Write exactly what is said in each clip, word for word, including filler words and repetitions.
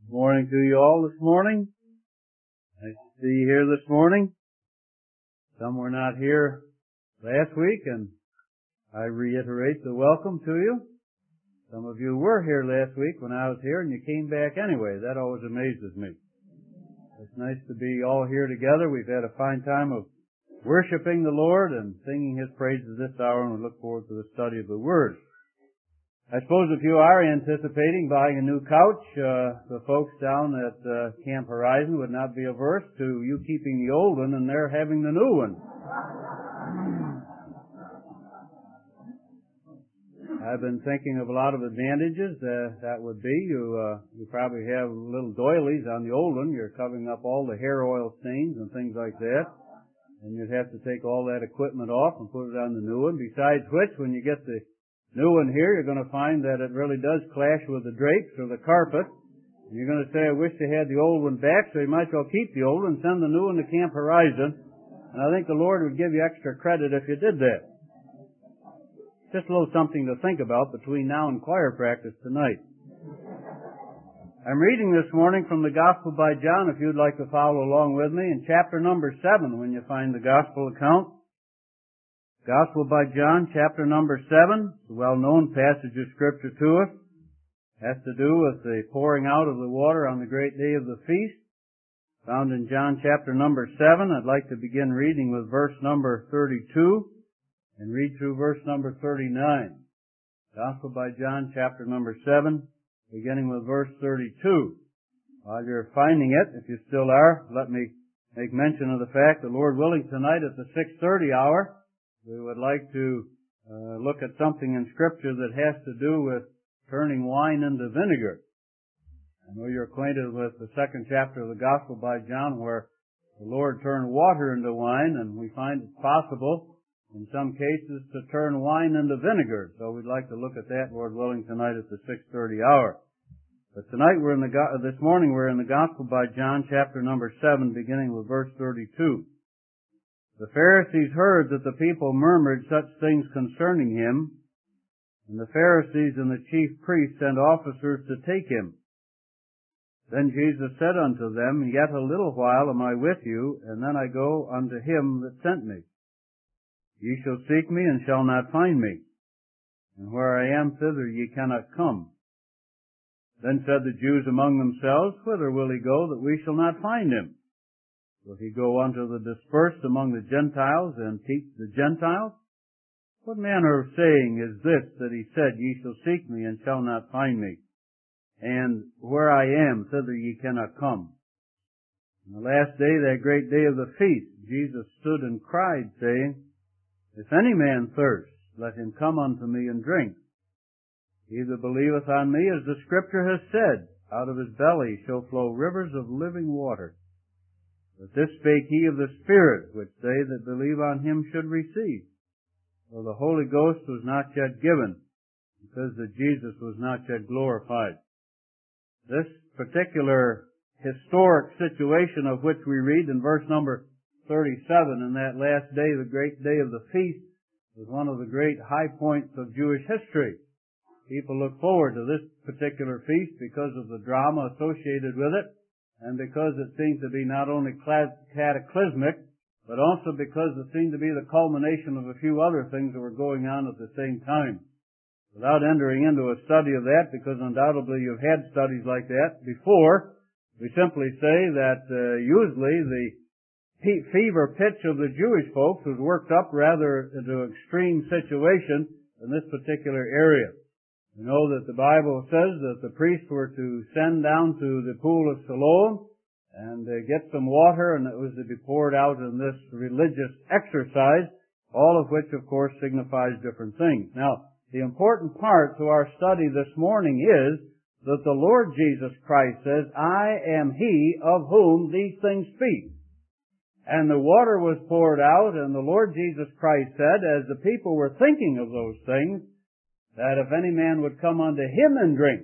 Morning to you all this morning. Nice to see you here this morning. Some were not here last week, and I reiterate the welcome to you. Some of you were here last week when I was here, and you came back anyway. That always amazes me. It's nice to be all here together. We've had a fine time of worshiping the Lord and singing His praises this hour, and we look forward to the study of the Word. I suppose if you are anticipating buying a new couch, uh, the folks down at uh, Camp Horizon would not be averse to you keeping the old one and they're having the new one. I've been thinking of a lot of advantages uh, that would be. You uh, you probably have little doilies on the old one. You're covering up all the hair oil stains and things like that. And you'd have to take all that equipment off and put it on the new one. Besides which, when you get the new one here, you're going to find that it really does clash with the drapes or the carpet. And you're going to say, I wish they had the old one back, so you might as well keep the old one and send the new one to Camp Horizon. And I think the Lord would give you extra credit if you did that. Just a little something to think about between now and choir practice tonight. I'm reading this morning from the Gospel by John, if you'd like to follow along with me, in chapter number seven when you find the Gospel account. Gospel by John, chapter number seven, a well-known passage of Scripture to us. Has to do with the pouring out of the water on the great day of the feast. Found in John chapter number seven. I'd like to begin reading with verse number thirty-two and read through verse number thirty-nine. Gospel by John, chapter number seven, beginning with verse thirty-two. While you're finding it, if you still are, let me make mention of the fact that, Lord willing, tonight at the six thirty hour, we would like to uh, look at something in Scripture that has to do with turning wine into vinegar. I know you're acquainted with the second chapter of the Gospel by John where the Lord turned water into wine, and we find it possible in some cases to turn wine into vinegar. So we'd like to look at that, Lord willing, tonight at the six thirty hour. But tonight we're in the, this morning we're in the Gospel by John chapter number seven, beginning with verse thirty-two. The Pharisees heard that the people murmured such things concerning him, and the Pharisees and the chief priests sent officers to take him. Then Jesus said unto them, Yet a little while am I with you, and then I go unto him that sent me. Ye shall seek me, and shall not find me, and where I am, thither ye cannot come. Then said the Jews among themselves, Whither will he go, that we shall not find him? Will he go unto the dispersed among the Gentiles and teach the Gentiles? What manner of saying is this that he said, Ye shall seek me and shall not find me, and where I am, thither ye cannot come? On the last day, that great day of the feast, Jesus stood and cried, saying, If any man thirst, let him come unto me and drink. He that believeth on me, as the Scripture has said, out of his belly shall flow rivers of living water. But this spake he of the Spirit, which they that believe on him should receive. For the Holy Ghost was not yet given, because that Jesus was not yet glorified. This particular historic situation of which we read in verse number thirty-seven, in that last day, the great day of the feast, was one of the great high points of Jewish history. People look forward to this particular feast because of the drama associated with it, and because it seemed to be not only cataclysmic, but also because it seemed to be the culmination of a few other things that were going on at the same time. Without entering into a study of that, because undoubtedly you've had studies like that before, we simply say that uh, usually the pe- fever pitch of the Jewish folks was worked up rather into an extreme situation in this particular area. We know that the Bible says that the priests were to send down to the pool of Siloam and uh, get some water, and it was to be poured out in this religious exercise, all of which, of course, signifies different things. Now, the important part to our study this morning is that the Lord Jesus Christ says, I am He of whom these things speak. And the water was poured out, and the Lord Jesus Christ said, as the people were thinking of those things, that if any man would come unto him and drink,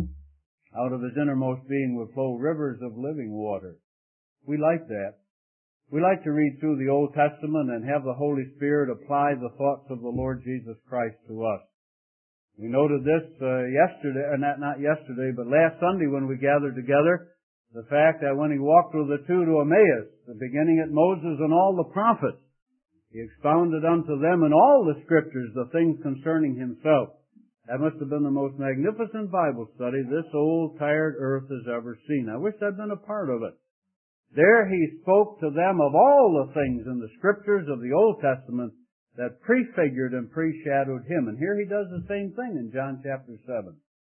out of his innermost being would flow rivers of living water. We like that. We like to read through the Old Testament and have the Holy Spirit apply the thoughts of the Lord Jesus Christ to us. We noted this uh, yesterday, or not, not yesterday, but last Sunday when we gathered together, the fact that when he walked with the two to Emmaus, the beginning at Moses and all the prophets, he expounded unto them in all the Scriptures the things concerning himself. That must have been the most magnificent Bible study this old, tired earth has ever seen. I wish I'd been a part of it. There he spoke to them of all the things in the Scriptures of the Old Testament that prefigured and preshadowed him. And here he does the same thing in John chapter seven.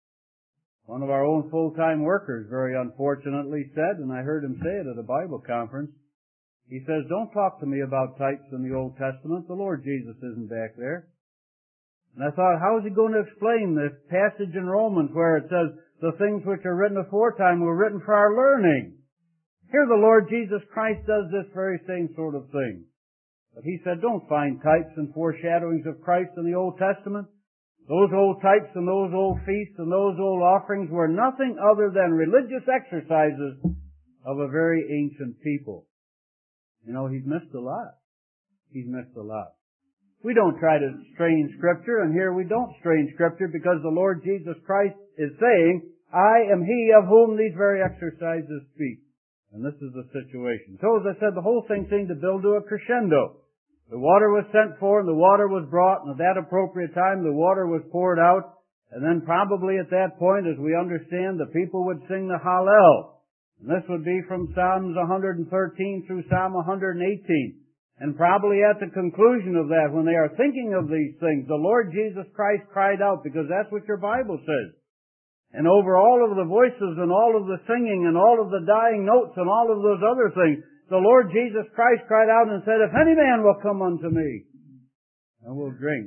One of our own full-time workers very unfortunately said, and I heard him say it at a Bible conference, he says, don't talk to me about types in the Old Testament. The Lord Jesus isn't back there. And I thought, how is he going to explain this passage in Romans where it says, the things which are written aforetime were written for our learning? Here the Lord Jesus Christ does this very same sort of thing. But he said, don't find types and foreshadowings of Christ in the Old Testament. Those old types and those old feasts and those old offerings were nothing other than religious exercises of a very ancient people. You know, he's missed a lot. He's missed a lot. We don't try to strain Scripture, and here we don't strain Scripture because the Lord Jesus Christ is saying, I am He of whom these very exercises speak. And this is the situation. So as I said, the whole thing seemed to build to a crescendo. The water was sent for, and the water was brought, and at that appropriate time the water was poured out, and then probably at that point, as we understand, the people would sing the Hallel. And this would be from Psalms one hundred thirteen through Psalm one hundred eighteen. And probably at the conclusion of that, when they are thinking of these things, the Lord Jesus Christ cried out, because that's what your Bible says. And over all of the voices and all of the singing and all of the dying notes and all of those other things, the Lord Jesus Christ cried out and said, if any man will come unto me and will drink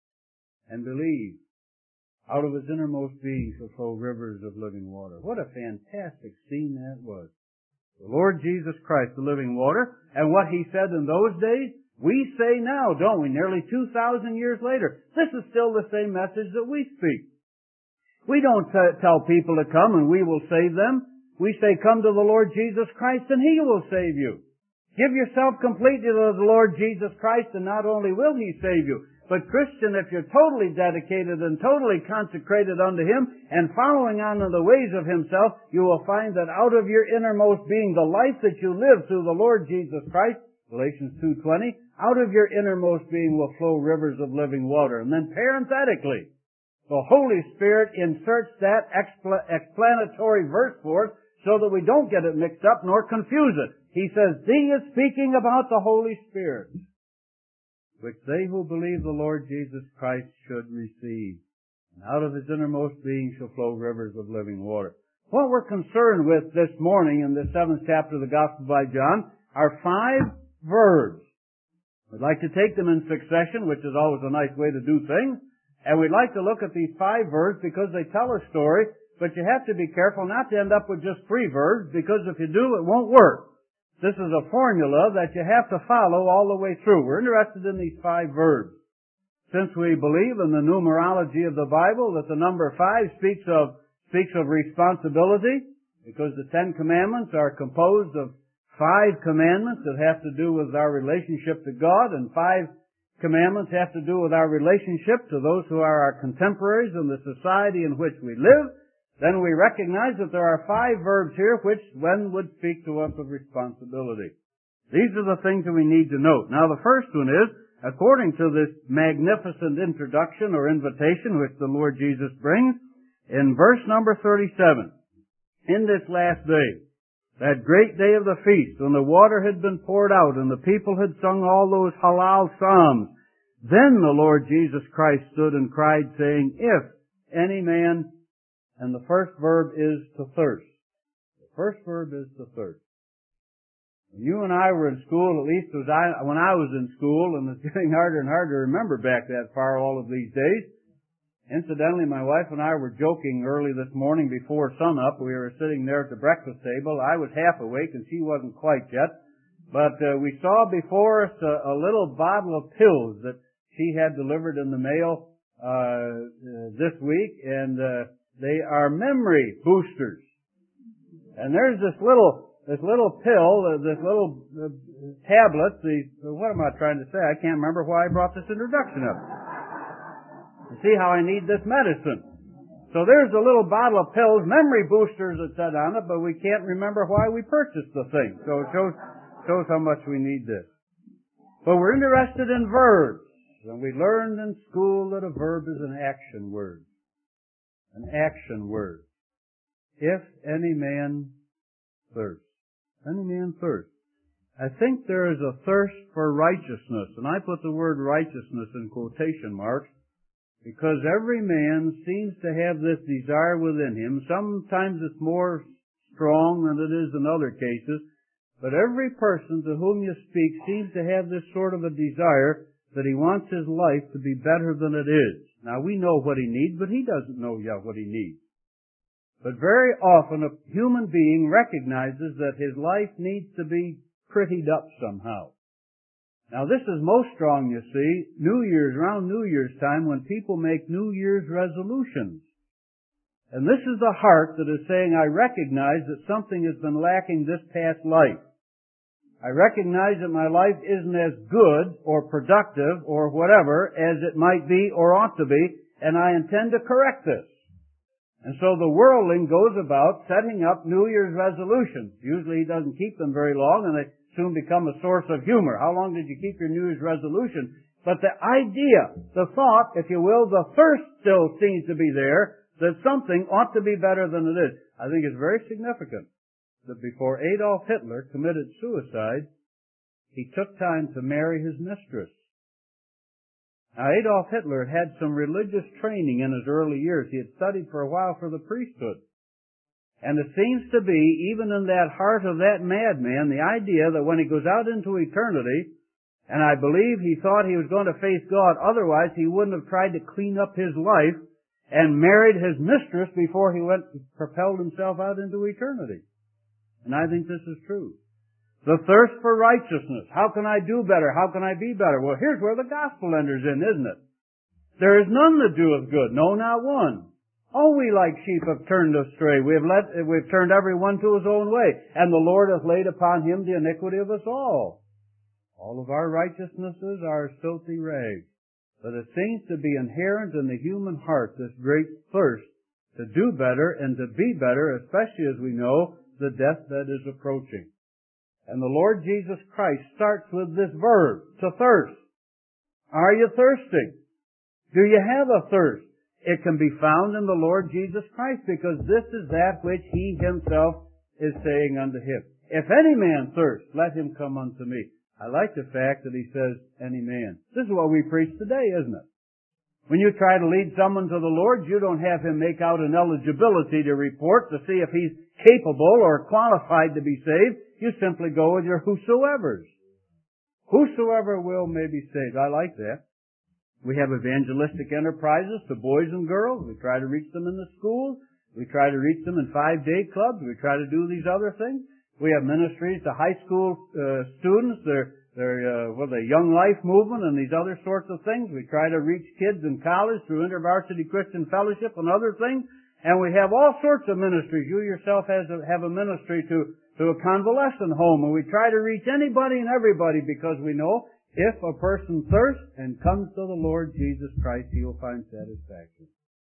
and believe, out of his innermost being shall flow rivers of living water. What a fantastic scene that was. The Lord Jesus Christ, the living water, and what He said in those days, we say now, don't we? Nearly two thousand years later. This is still the same message that we speak. We don't t- tell people to come and we will save them. We say, come to the Lord Jesus Christ and He will save you. Give yourself completely to the Lord Jesus Christ and not only will He save you, but Christian, if you're totally dedicated and totally consecrated unto Him and following on in the ways of Himself, you will find that out of your innermost being, the life that you live through the Lord Jesus Christ, Galatians two twenty, out of your innermost being will flow rivers of living water. And then parenthetically, the Holy Spirit inserts that expl- explanatory verse for us so that we don't get it mixed up nor confuse it. He says, He is speaking about the Holy Spirit, which they who believe the Lord Jesus Christ should receive. And out of His innermost being shall flow rivers of living water. What we're concerned with this morning in the seventh chapter of the Gospel by John are five verbs. We'd like to take them in succession, which is always a nice way to do things. And we'd like to look at these five verbs because they tell a story, but you have to be careful not to end up with just three verbs, because if you do, it won't work. This is a formula that you have to follow all the way through. We're interested in these five verbs. Since we believe in the numerology of the Bible that the number five speaks of, speaks of responsibility, because the Ten Commandments are composed of five commandments that have to do with our relationship to God, and five commandments have to do with our relationship to those who are our contemporaries in the society in which we live, then we recognize that there are five verbs here which one would speak to us of responsibility. These are the things that we need to note. Now the first one is, according to this magnificent introduction or invitation which the Lord Jesus brings, in verse number thirty-seven, in this last day, that great day of the feast, when the water had been poured out and the people had sung all those Hallel psalms, then the Lord Jesus Christ stood and cried, saying, if any man, and the first verb is to thirst. The first verb is to thirst. When you and I were in school, at least as I, when I was in school, and it's getting harder and harder to remember back that far all of these days. Incidentally, my wife and I were joking early this morning before sunup. We were sitting there at the breakfast table. I was half awake and she wasn't quite yet. But uh, we saw before us a, a little bottle of pills that she had delivered in the mail uh, uh this week, and uh, they are memory boosters. And there's this little this little pill, uh, this little uh, tablet. The what am I trying to say? I can't remember why I brought this introduction up. See how I need this medicine. So there's a little bottle of pills, memory boosters that said on it, but we can't remember why we purchased the thing. So it shows, shows how much we need this. But we're interested in verbs. And we learned in school that a verb is an action word. An action word. If any man thirst. Any man thirst. I think there is a thirst for righteousness. And I put the word righteousness in quotation marks, because every man seems to have this desire within him. Sometimes it's more strong than it is in other cases. But every person to whom you speak seems to have this sort of a desire that he wants his life to be better than it is. Now, we know what he needs, but he doesn't know yet what he needs. But very often a human being recognizes that his life needs to be prettied up somehow. Now, this is most strong, you see, New Year's, around New Year's time, when people make New Year's resolutions. And this is the heart that is saying, I recognize that something has been lacking this past life. I recognize that my life isn't as good or productive or whatever as it might be or ought to be, and I intend to correct this. And so the worldling goes about setting up New Year's resolutions. Usually he doesn't keep them very long, and they soon become a source of humor. How long did you keep your New Year's resolution? But the idea, the thought, if you will, the thirst still seems to be there that something ought to be better than it is. I think it's very significant that before Adolf Hitler committed suicide, he took time to marry his mistress. Now, Adolf Hitler had some religious training in his early years. He had studied for a while for the priesthood. And it seems to be, even in that heart of that madman, the idea that when he goes out into eternity, and I believe he thought he was going to face God, otherwise he wouldn't have tried to clean up his life and married his mistress before he went, propelled himself out into eternity. And I think this is true. The thirst for righteousness. How can I do better? How can I be better? Well, here's where the gospel enters in, isn't it? There is none that doeth good, no, not one. All we like sheep have turned astray. We have let, we've turned every one to his own way. And the Lord hath laid upon him the iniquity of us all. All of our righteousnesses are as filthy rags. But it seems to be inherent in the human heart, this great thirst to do better and to be better, especially as we know the deathbed is approaching. And the Lord Jesus Christ starts with this verb, to thirst. Are you thirsty? Do you have a thirst? It can be found in the Lord Jesus Christ, because this is that which He Himself is saying unto him. If any man thirst, let him come unto me. I like the fact that He says, any man. This is what we preach today, isn't it? When you try to lead someone to the Lord, you don't have him make out an eligibility to report to see if he's capable or qualified to be saved. You simply go with your whosoever's. Whosoever will may be saved. I like that. We have evangelistic enterprises to boys and girls. We try to reach them in the schools. We try to reach them in five-day clubs. We try to do these other things. We have ministries to high school uh, students. They're, they're uh, well, the Young Life movement and these other sorts of things. We try to reach kids in college through InterVarsity Christian Fellowship and other things. And we have all sorts of ministries. You yourself has a, have a ministry to, to a convalescent home. And we try to reach anybody and everybody, because we know if a person thirsts and comes to the Lord Jesus Christ, he will find satisfaction.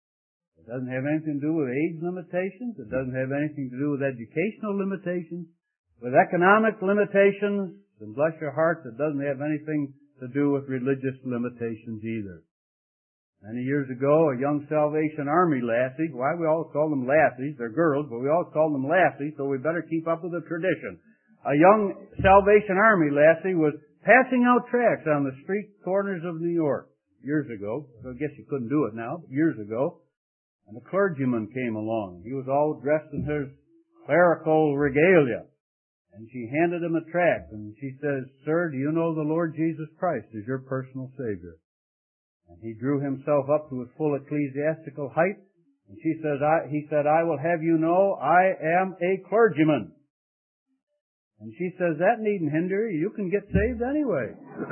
It doesn't have anything to do with age limitations. It doesn't have anything to do with educational limitations, with economic limitations. And bless your hearts, it doesn't have anything to do with religious limitations either. Many years ago, a young Salvation Army lassie, why we always call them lassies, they're girls, but we always call them lassies, so we better keep up with the tradition. A young Salvation Army lassie was passing out tracts on the street corners of New York years ago. So I guess you couldn't do it now, but years ago. And a clergyman came along. He was all dressed in his clerical regalia. And she handed him a tract, and she says, "Sir, do you know the Lord Jesus Christ is your personal Savior?" And he drew himself up to his full ecclesiastical height, and she says, I, he said, "I will have you know, I am a clergyman." And she says, "That needn't hinder you. You can get saved anyway."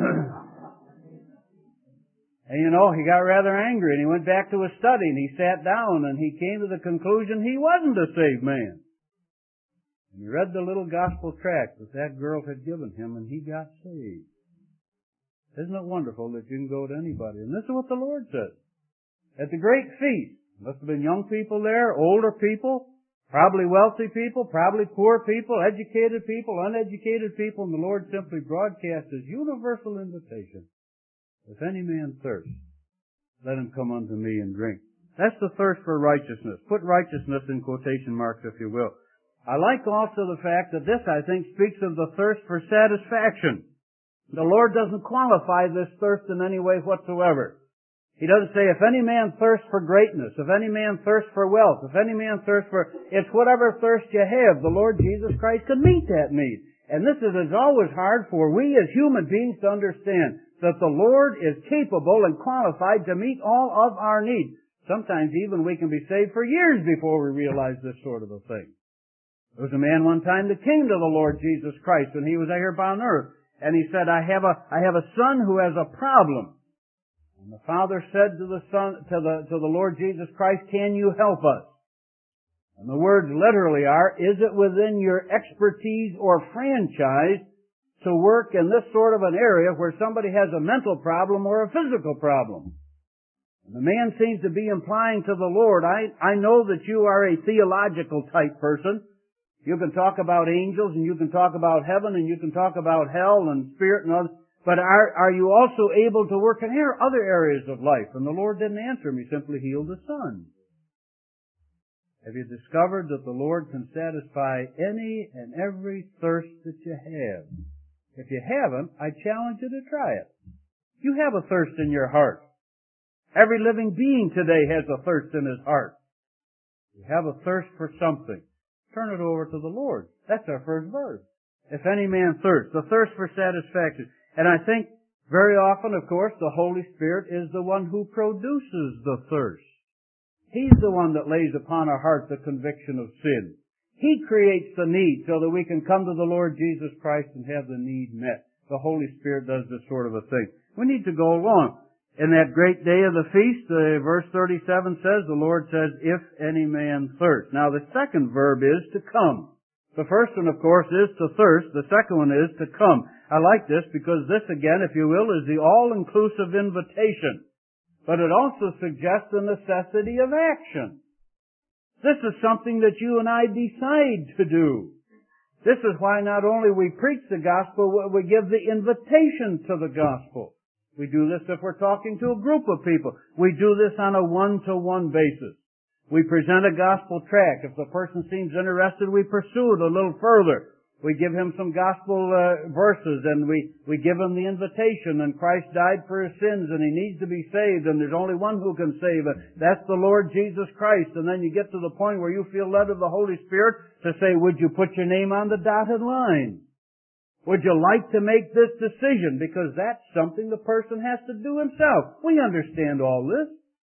And you know, he got rather angry, and he went back to his study, and he sat down, and he came to the conclusion he wasn't a saved man. And he read the little gospel tract that that girl had given him, and he got saved. Isn't it wonderful that you can go to anybody? And this is what the Lord says. at the great feast. Must have been young people there, older people, probably wealthy people, probably poor people, educated people, uneducated people, and the Lord simply broadcast His universal invitation. If any man thirst, let him come unto me and drink. That's the thirst for righteousness. Put righteousness in quotation marks, if you will. I like also the fact that this, I think, speaks of the thirst for satisfaction. The Lord doesn't qualify this thirst in any way whatsoever. He doesn't say, if any man thirsts for greatness, if any man thirsts for wealth, if any man thirsts for... It's whatever thirst you have. The Lord Jesus Christ can meet that need. And this is, is always hard for we as human beings to understand, that the Lord is capable and qualified to meet all of our needs. Sometimes even we can be saved for years before we realize this sort of a thing. There was a man one time that came to the Lord Jesus Christ when He was here upon earth. And he said, I have a, I have a son who has a problem. And the father said to the son, to the, to the Lord Jesus Christ, can you help us? And the words literally are, is it within your expertise or franchise to work in this sort of an area where somebody has a mental problem or a physical problem? And the man seems to be implying to the Lord, I, I know that you are a theological type person. You can talk about angels and you can talk about heaven and you can talk about hell and spirit and others. But are, are you also able to work in other areas of life? And the Lord didn't answer him. He simply healed the son. Have you discovered that the Lord can satisfy any and every thirst that you have? If you haven't, I challenge you to try it. You have a thirst in your heart. Every living being today has a thirst in his heart. You have a thirst for something. Turn it over to the Lord. That's our first verse. If any man thirst, the thirst for satisfaction. And I think very often, of course, the Holy Spirit is the one who produces the thirst. He's the one that lays upon our heart the conviction of sin. He creates the need so that we can come to the Lord Jesus Christ and have the need met. The Holy Spirit does this sort of a thing. We need to go along. In that great day of the feast, uh, verse thirty-seven says, the Lord says, if any man thirst. Now the second verb is to come. The first one, of course, is to thirst. The second one is to come. I like this because this, again, if you will, is the all-inclusive invitation. But it also suggests the necessity of action. This is something that you and I decide to do. This is why not only we preach the gospel, we give the invitation to the gospel. We do this if we're talking to a group of people. We do this on a one-to-one basis. We present a gospel tract. If the person seems interested, we pursue it a little further. We give him some gospel uh, verses and we, we give him the invitation, and Christ died for his sins and he needs to be saved, and there's only one who can save him. That's the Lord Jesus Christ. And then you get to the point where you feel led of the Holy Spirit to say, would you put your name on the dotted line? Would you like to make this decision? Because that's something the person has to do himself. We understand all this.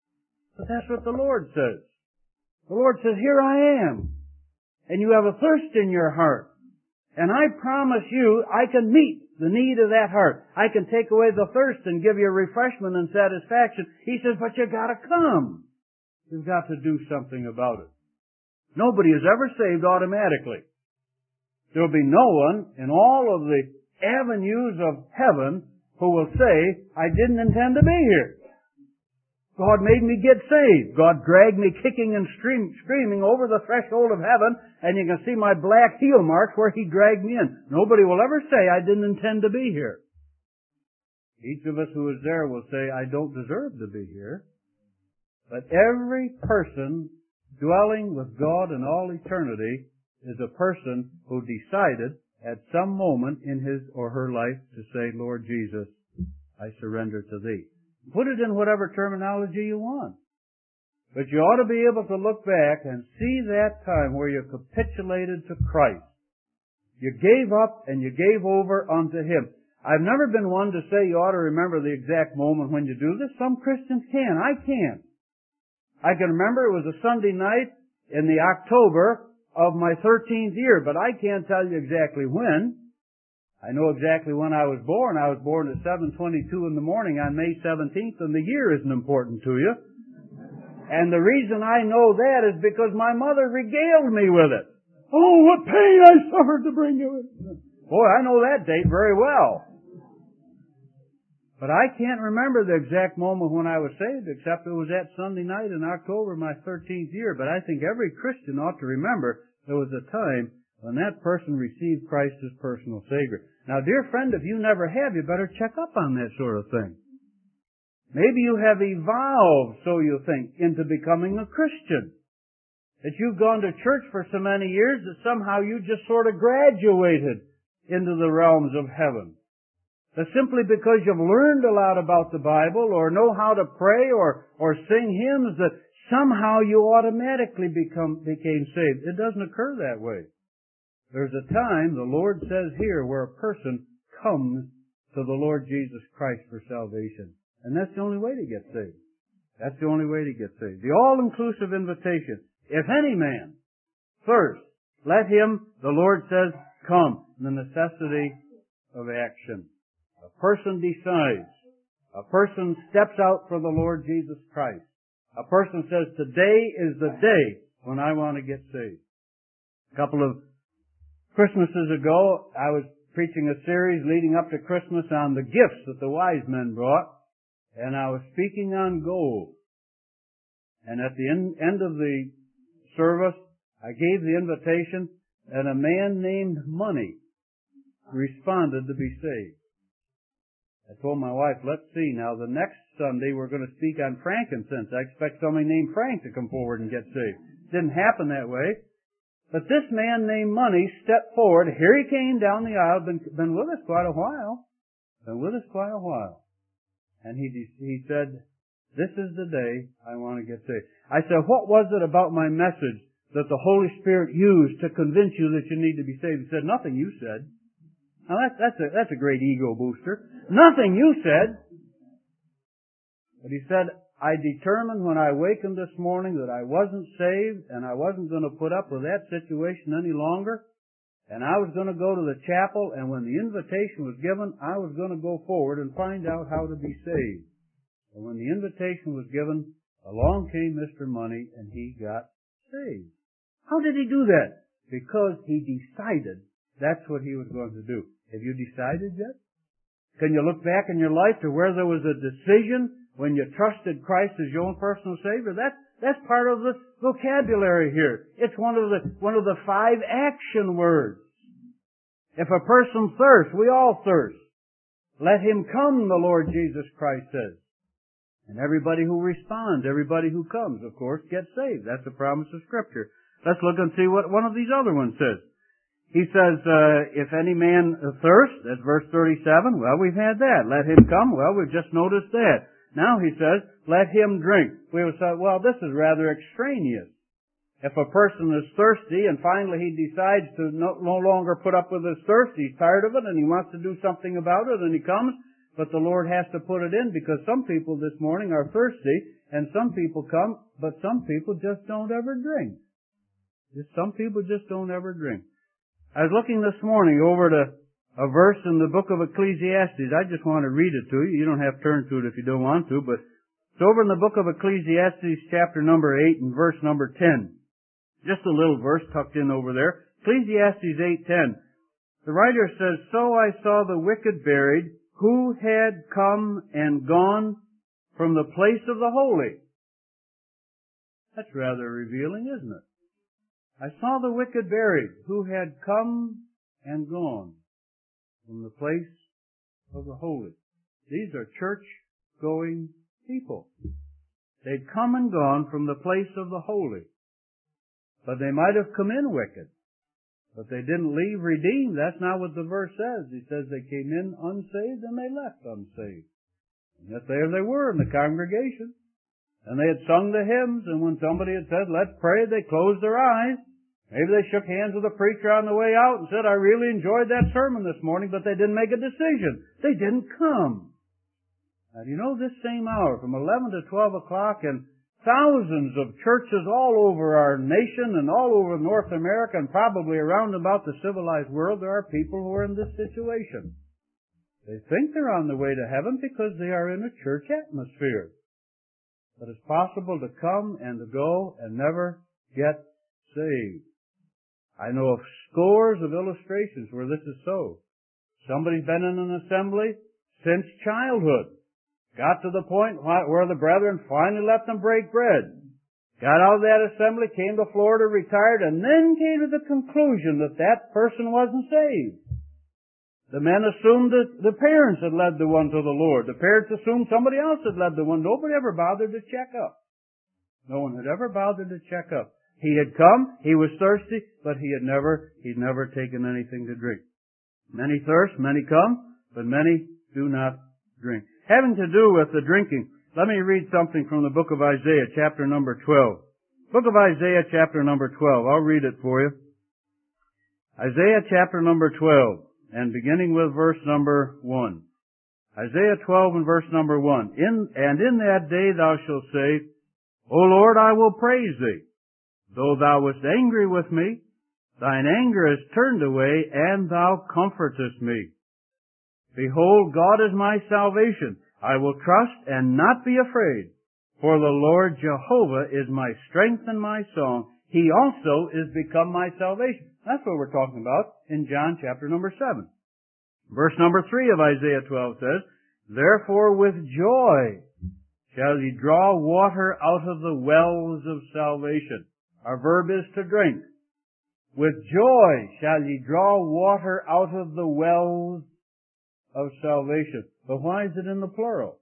But that's what the Lord says. The Lord says, here I am. And you have a thirst in your heart. And I promise you, I can meet the need of that heart. I can take away the thirst and give you refreshment and satisfaction. He says, but you gotta come. You've got to do something about it. Nobody is ever saved automatically. There will be no one in all of the avenues of heaven who will say, I didn't intend to be here. God made me get saved. God dragged me kicking and scream, screaming over the threshold of heaven, and you can see my black heel marks where He dragged me in. Nobody will ever say, I didn't intend to be here. Each of us who is there will say, I don't deserve to be here. But every person dwelling with God in all eternity is a person who decided at some moment in his or her life to say, Lord Jesus, I surrender to Thee. Put it in whatever terminology you want. But you ought to be able to look back and see that time where you capitulated to Christ. You gave up and you gave over unto Him. I've never been one to say you ought to remember the exact moment when you do this. Some Christians can. I can't. I can remember it was a Sunday night in the October of my thirteenth year, but I can't tell you exactly when. I know exactly when I was born. I was born at seven twenty-two in the morning on May seventeenth, and the year isn't important to you. And the reason I know that is because my mother regaled me with it. Oh, what pain I suffered to bring you in. Boy, I know that date very well. But I can't remember the exact moment when I was saved, except it was that Sunday night in October, my thirteenth year. But I think every Christian ought to remember there was a time when that person received Christ as personal Savior. Now, dear friend, if you never have, you better check up on that sort of thing. Maybe you have evolved, so you think, into becoming a Christian. That you've gone to church for so many years that somehow you just sort of graduated into the realms of heaven. That simply because you've learned a lot about the Bible or know how to pray or, or sing hymns that somehow you automatically become, became saved. It doesn't occur that way. There's a time, the Lord says here, where a person comes to the Lord Jesus Christ for salvation. And that's the only way to get saved. That's the only way to get saved. The all-inclusive invitation. If any man thirst, let him, the Lord says, come. And the necessity of action. A person decides. A person steps out for the Lord Jesus Christ. A person says, today is the day when I want to get saved. A couple of Christmases ago, I was preaching a series leading up to Christmas on the gifts that the wise men brought. And I was speaking on gold. And at the end, end of the service, I gave the invitation, and a man named Money responded to be saved. I told my wife, let's see. Now, the next Sunday, we're going to speak on frankincense. I expect somebody named Frank to come forward and get saved. Didn't happen that way. But this man named Money stepped forward. Here he came down the aisle, been, been with us quite a while. Been with us quite a while. And he, he said, this is the day I want to get saved. I said, what was it about my message that the Holy Spirit used to convince you that you need to be saved? He said, nothing you said. Now that's, that's a, that's a great ego booster. Nothing you said. But he said, I determined when I awakened this morning that I wasn't saved and I wasn't going to put up with that situation any longer. And I was going to go to the chapel, and when the invitation was given, I was going to go forward and find out how to be saved. And when the invitation was given, along came Mister Money, and he got saved. How did he do that? Because he decided that's what he was going to do. Have you decided yet? Can you look back in your life to where there was a decision when you trusted Christ as your own personal Savior? That's, that's part of the vocabulary here. It's one of the, one of the five action words. If a person thirsts, we all thirst. Let him come, the Lord Jesus Christ says. And everybody who responds, everybody who comes, of course, gets saved. That's the promise of Scripture. Let's look and see what one of these other ones says. He says, uh, if any man thirst, that's verse thirty-seven. Well, we've had that. Let him come. Well, we've just noticed that. Now he says, let him drink. We would say, well, this is rather extraneous. If a person is thirsty and finally he decides to no, no longer put up with his thirst, he's tired of it and he wants to do something about it and he comes, but the Lord has to put it in because some people this morning are thirsty and some people come, but some people just don't ever drink. Just some people just don't ever drink. I was looking this morning over to a verse in the book of Ecclesiastes. I just want to read it to you. You don't have to turn to it if you don't want to, but it's over in the book of Ecclesiastes chapter number eight and verse number ten. Just a little verse tucked in over there. Ecclesiastes eight ten. The writer says, so I saw the wicked buried, who had come and gone from the place of the holy. That's rather revealing, isn't it? I saw the wicked buried, who had come and gone from the place of the holy. These are church-going people. They'd come and gone from the place of the holy. But they might have come in wicked. But they didn't leave redeemed. That's not what the verse says. It says they came in unsaved and they left unsaved. And yet there they were in the congregation. And they had sung the hymns, and when somebody had said, let's pray, they closed their eyes. Maybe they shook hands with the preacher on the way out and said, I really enjoyed that sermon this morning, but they didn't make a decision. They didn't come. Now, do you know this same hour, from eleven to twelve o'clock, and thousands of churches all over our nation and all over North America and probably around about the civilized world, there are people who are in this situation. They think they're on the way to heaven because they are in a church atmosphere. But it's possible to come and to go and never get saved. I know of scores of illustrations where this is so. Somebody's been in an assembly, since childhood. Got to the point where the brethren finally let them break bread. Got out of that assembly, came to Florida, retired, and then came to the conclusion that that person wasn't saved. The men assumed that the parents had led the one to the Lord. The parents assumed somebody else had led the one. Nobody ever bothered to check up. No one had ever bothered to check up. He had come, he was thirsty, but he had never, he'd never taken anything to drink. Many thirst, many come, but many do not drink. Having to do with the drinking, let me read something from the book of Isaiah, chapter number twelve. Book of Isaiah, chapter number twelve. I'll read it for you. Isaiah, chapter number twelve. And beginning with verse number one. Isaiah twelve and verse number one. In, and in that day thou shalt say, O Lord, I will praise thee. Though thou wast angry with me, thine anger is turned away, and thou comfortest me. Behold, God is my salvation. I will trust and not be afraid. For the Lord Jehovah is my strength and my song. He also is become my salvation. That's what we're talking about in John chapter number seven. Verse number three of Isaiah twelve says, Therefore with joy shall ye draw water out of the wells of salvation. Our verb is to drink. With joy shall ye draw water out of the wells of salvation. But why is it in the plural?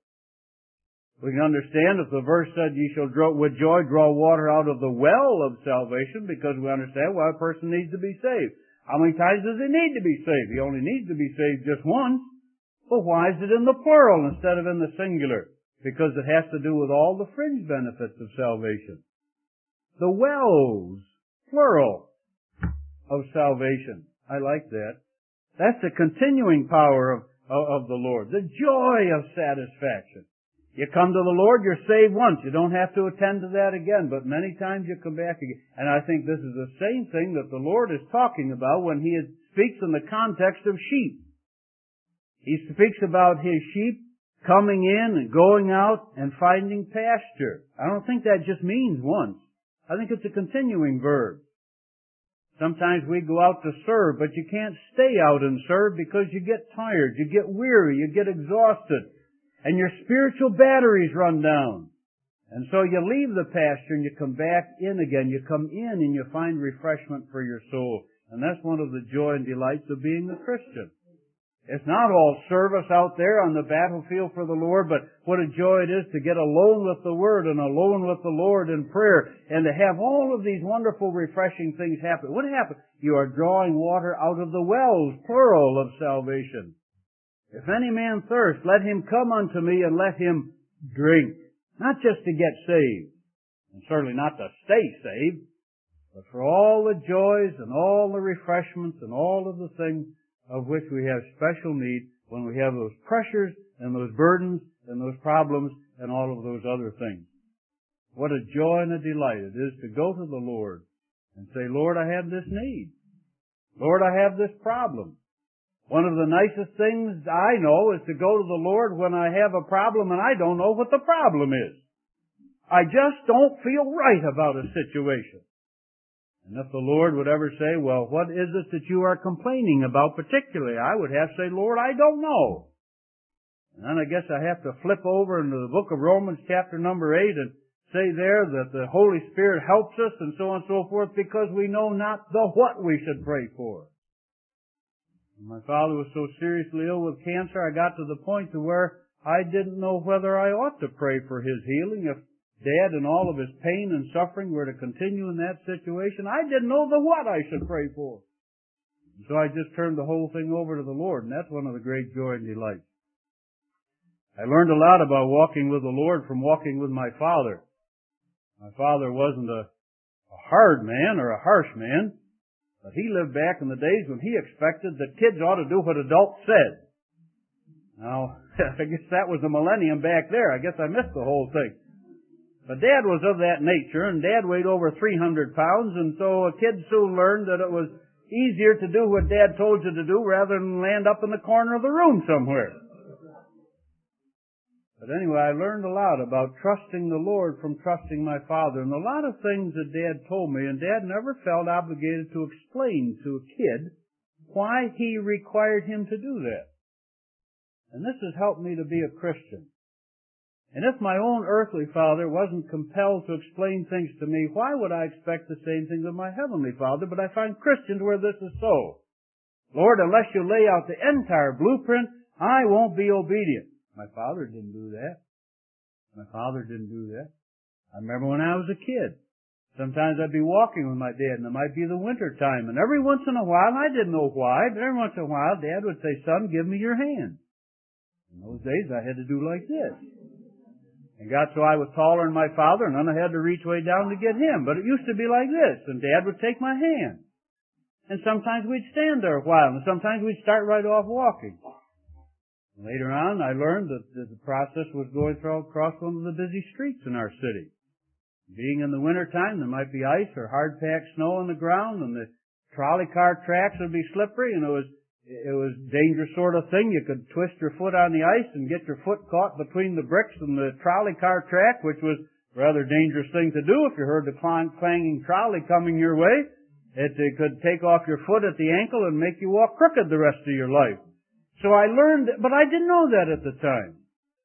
We can understand if the verse said, Ye shall draw, with joy draw water out of the well of salvation, because we understand why a person needs to be saved. How many times does he need to be saved? He only needs to be saved just once. But why is it in the plural instead of in the singular? Because it has to do with all the fringe benefits of salvation. The wells, plural, of salvation. I like that. That's the continuing power of, of, of the Lord. The joy of satisfaction. You come to the Lord, you're saved once. You don't have to attend to that again, but many times you come back again. And I think this is the same thing that the Lord is talking about when He speaks in the context of sheep. He speaks about His sheep coming in and going out and finding pasture. I don't think that just means once. I think it's a continuing verb. Sometimes we go out to serve, but you can't stay out and serve because you get tired, you get weary, you get exhausted. And your spiritual batteries run down. And so you leave the pasture and you come back in again. You come in and you find refreshment for your soul. And that's one of the joy and delights of being a Christian. It's not all service out there on the battlefield for the Lord, but what a joy it is to get alone with the Word and alone with the Lord in prayer and to have all of these wonderful, refreshing things happen. What happens? You are drawing water out of the wells, plural, of salvation. If any man thirst, let him come unto me and let him drink. Not just to get saved, and certainly not to stay saved, but for all the joys and all the refreshments and all of the things of which we have special need when we have those pressures and those burdens and those problems and all of those other things. What a joy and a delight it is to go to the Lord and say, Lord, I have this need. Lord, I have this problem. One of the nicest things I know is to go to the Lord when I have a problem and I don't know what the problem is. I just don't feel right about a situation. And if the Lord would ever say, well, what is it that you are complaining about particularly? I would have to say, Lord, I don't know. And then I guess I have to flip over into the book of Romans chapter number eight and say there that the Holy Spirit helps us and so on and so forth because we know not the what we should pray for. My father was so seriously ill with cancer, I got to the point to where I didn't know whether I ought to pray for his healing. If Dad and all of his pain and suffering were to continue in that situation, I didn't know the what I should pray for. So I just turned the whole thing over to the Lord, and that's one of the great joy and delights. I learned a lot about walking with the Lord from walking with my father. My father wasn't a, a hard man or a harsh man. But he lived back in the days when he expected that kids ought to do what adults said. Now, I guess that was the millennium back there. I guess I missed the whole thing. But Dad was of that nature, and Dad weighed over three hundred pounds, and so a kid soon learned that it was easier to do what Dad told you to do rather than land up in the corner of the room somewhere. But anyway, I learned a lot about trusting the Lord from trusting my father, and a lot of things that Dad told me, and Dad never felt obligated to explain to a kid why he required him to do that. And this has helped me to be a Christian. And if my own earthly father wasn't compelled to explain things to me, why would I expect the same things of my heavenly Father? But I find Christians where this is so. Lord, unless you lay out the entire blueprint, I won't be obedient. My father didn't do that. My father didn't do that. I remember when I was a kid. Sometimes I'd be walking with my dad, and it might be the winter time, and every once in a while, I didn't know why, but every once in a while, Dad would say, "Son, give me your hand." In those days, I had to do like this. It got so I was taller than my father, and then I had to reach way down to get him. But it used to be like this, and Dad would take my hand. And sometimes we'd stand there a while, and sometimes we'd start right off walking. Later on, I learned that the process was going through across one of the busy streets in our city. Being in the wintertime, there might be ice or hard-packed snow on the ground, and the trolley car tracks would be slippery, and it was it was a dangerous sort of thing. You could twist your foot on the ice and get your foot caught between the bricks and the trolley car track, which was a rather dangerous thing to do if you heard the clang, clanging trolley coming your way. It, it could take off your foot at the ankle and make you walk crooked the rest of your life. So I learned, but I didn't know that at the time.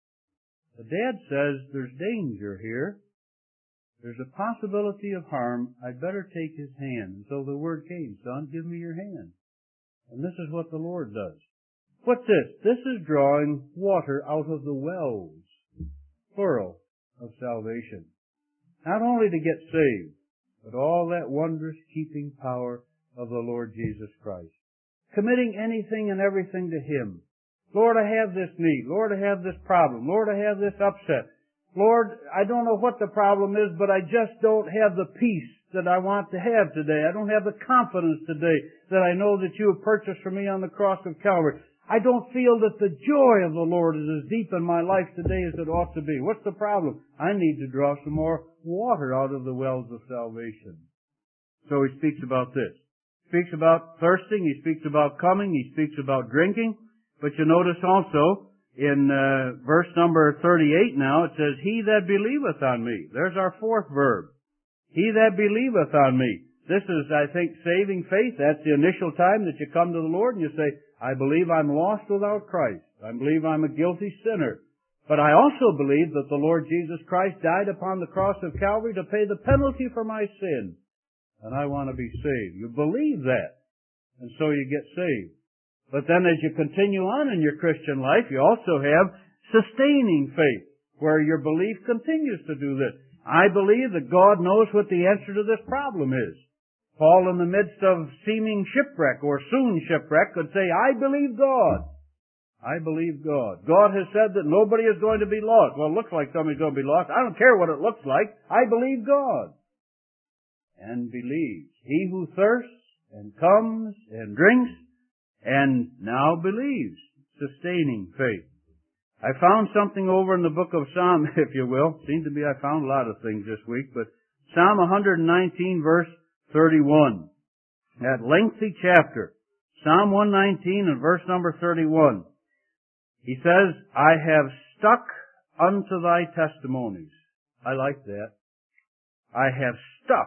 But Dad says there's danger here. There's a possibility of harm. I'd better take his hand. And so the word came, "Son, give me your hand." And this is what the Lord does. What's this? This is drawing water out of the wells, plural, of salvation. Not only to get saved, but all that wondrous keeping power of the Lord Jesus Christ. Committing anything and everything to Him. Lord, I have this need. Lord, I have this problem. Lord, I have this upset. Lord, I don't know what the problem is, but I just don't have the peace that I want to have today. I don't have the confidence today that I know that you have purchased for me on the cross of Calvary. I don't feel that the joy of the Lord is as deep in my life today as it ought to be. What's the problem? I need to draw some more water out of the wells of salvation. So he speaks about this. He speaks about thirsting. He speaks about coming. He speaks about drinking. But you notice also in uh, verse number thirty-eight now, it says, "He that believeth on me." There's our fourth verb. "He that believeth on me." This is, I think, saving faith. That's the initial time that you come to the Lord and you say, "I believe I'm lost without Christ. I believe I'm a guilty sinner. But I also believe that the Lord Jesus Christ died upon the cross of Calvary to pay the penalty for my sin. And I want to be saved." You believe that. And so you get saved. But then as you continue on in your Christian life, you also have sustaining faith, where your belief continues to do this. I believe that God knows what the answer to this problem is. Paul, in the midst of seeming shipwreck or soon shipwreck, could say, "I believe God. I believe God. God has said that nobody is going to be lost." Well, it looks like somebody's going to be lost. I don't care what it looks like. I believe God. And believes. He who thirsts and comes and drinks and now believes. Sustaining faith. I found something over in the book of Psalm, if you will. Seems to be I found a lot of things this week, but Psalm one nineteen, verse thirty-one. That lengthy chapter. Psalm one nineteen and verse number thirty-one. He says, "I have stuck unto thy testimonies." I like that. I have stuck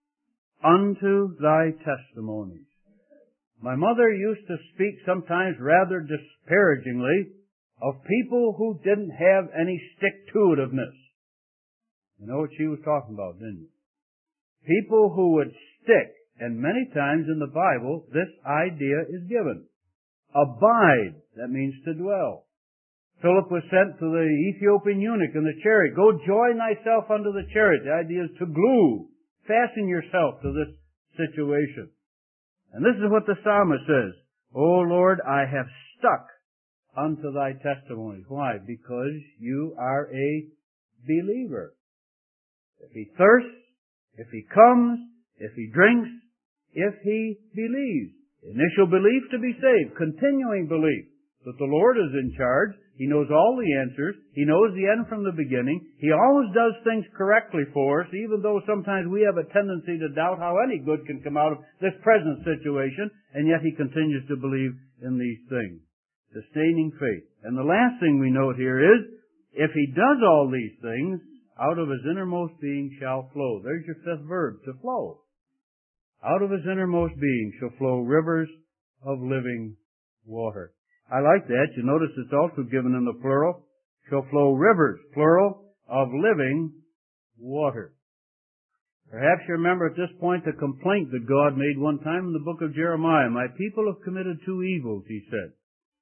unto thy testimonies. My mother used to speak sometimes rather disparagingly of people who didn't have any stick-to-itiveness. You know what she was talking about, didn't you? People who would stick, and many times in the Bible, this idea is given. Abide, that means to dwell. Philip was sent to the Ethiopian eunuch in the chariot. "Go join thyself unto the chariot." The idea is to glue, fasten yourself to this situation. And this is what the psalmist says, "O Lord, I have stuck unto thy testimonies." Why? Because you are a believer. If he thirsts, if he comes, if he drinks, if he believes. Initial belief to be saved. Continuing belief that the Lord is in charge. He knows all the answers. He knows the end from the beginning. He always does things correctly for us, even though sometimes we have a tendency to doubt how any good can come out of this present situation, and yet he continues to believe in these things. Sustaining faith. And the last thing we note here is, if he does all these things, out of his innermost being shall flow. There's your fifth verb, to flow. Out of his innermost being shall flow rivers of living water. I like that. You notice it's also given in the plural. Shall flow rivers, plural, of living water. Perhaps you remember at this point the complaint that God made one time in the book of Jeremiah. My people have committed two evils, he said.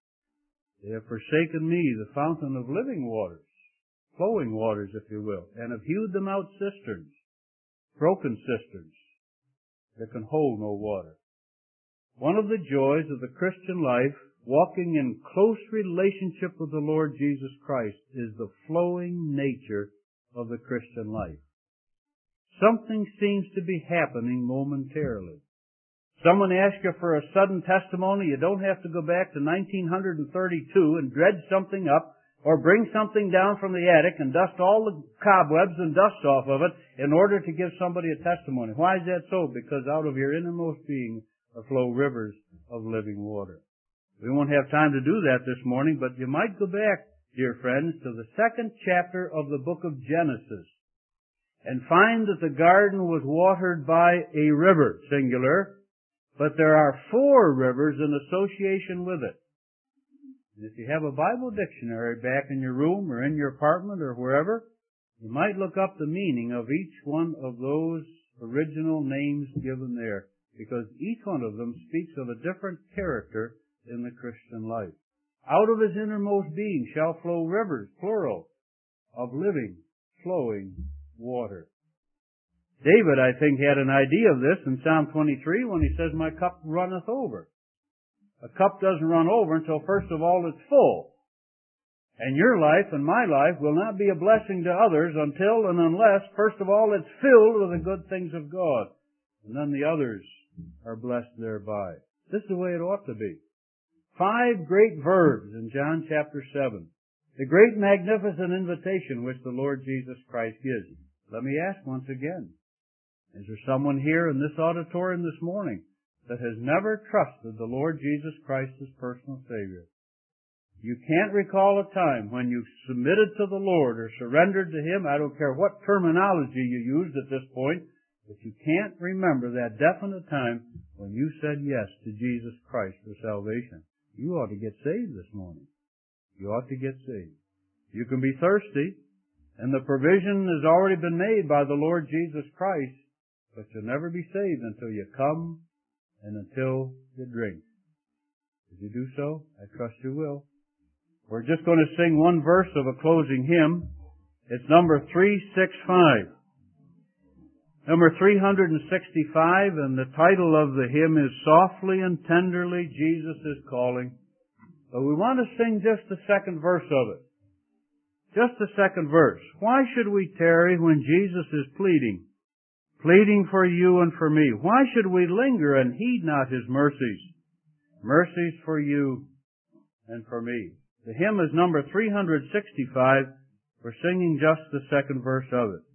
They have forsaken me, the fountain of living waters, flowing waters, if you will, and have hewed them out cisterns, broken cisterns that can hold no water. One of the joys of the Christian life, walking in close relationship with the Lord Jesus Christ, is the flowing nature of the Christian life. Something seems to be happening momentarily. Someone asks you for a sudden testimony, you don't have to go back to nineteen thirty-two and dredge something up or bring something down from the attic and dust all the cobwebs and dust off of it in order to give somebody a testimony. Why is that so? Because out of your innermost being flow rivers of living water. We won't have time to do that this morning, but you might go back, dear friends, to the second chapter of the book of Genesis and find that the garden was watered by a river, singular, but there are four rivers in association with it. And if you have a Bible dictionary back in your room or in your apartment or wherever, you might look up the meaning of each one of those original names given there, because each one of them speaks of a different character in the Christian life. Out of his innermost being shall flow rivers, plural, of living, flowing water. David, I think, had an idea of this in Psalm twenty-three when he says, my cup runneth over. A cup doesn't run over until first of all it's full. And your life and my life will not be a blessing to others until and unless, first of all, it's filled with the good things of God. And then the others are blessed thereby. This is the way it ought to be. Five great verbs in John chapter seven. The great magnificent invitation which the Lord Jesus Christ gives. Let me ask once again, is there someone here in this auditorium this morning that has never trusted the Lord Jesus Christ as personal Savior? You can't recall a time when you submitted to the Lord or surrendered to Him. I don't care what terminology you used at this point, but you can't remember that definite time when you said yes to Jesus Christ for salvation. You ought to get saved this morning. You ought to get saved. You can be thirsty, and the provision has already been made by the Lord Jesus Christ, but you'll never be saved until you come and until you drink. If you do so, I trust you will. We're just going to sing one verse of a closing hymn. It's number three sixty-five. Number three sixty-five, and the title of the hymn is Softly and Tenderly Jesus is Calling. But we want to sing just the second verse of it. Just the second verse. Why should we tarry when Jesus is pleading? Pleading for you and for me. Why should we linger and heed not His mercies? Mercies for you and for me. The hymn is number three sixty-five. We're singing just the second verse of it.